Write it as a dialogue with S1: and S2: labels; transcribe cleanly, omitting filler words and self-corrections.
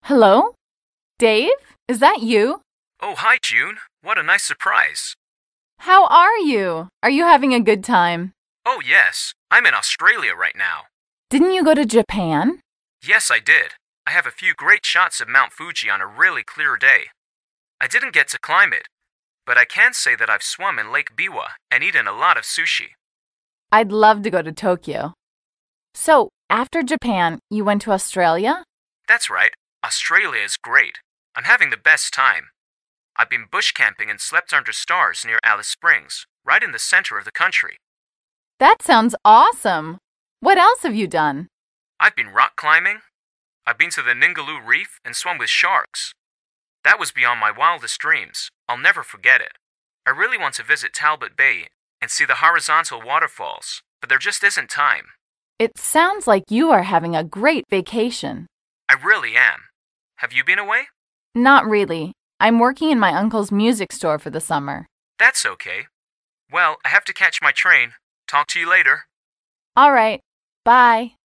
S1: Hello? Dave? Is that you?
S2: Oh, hi, June. What a nice surprise.
S1: How are you? Are you having a good time?
S2: Oh, yes. I'm in Australia right now.
S1: Didn't you go to Japan?
S2: Yes, I did. I have a few great shots of Mount Fuji on a really clear day. I didn't get to climb it, but I can say that I've swum in Lake Biwa and eaten a lot of sushi.
S1: I'd love to go to Tokyo. So, after Japan, you went to Australia?
S2: That's right. Australia is great. I'm having the best time. I've been bush camping and slept under stars near Alice Springs, right in the center of the country.
S1: That sounds awesome. What else have you done?
S2: I've been rock climbing. I've been to the Ningaloo Reef and swum with sharks. That was beyond my wildest dreams. I'll never forget it. I really want to visit Talbot Bay and see the horizontal waterfalls, but there just isn't time.
S1: It sounds like you are having a great vacation.
S2: I really am. Have you been away?
S1: Not really. I'm working in my uncle's music store for the summer.
S2: That's okay. Well, I have to catch my train. Talk to you later.
S1: All right. Bye.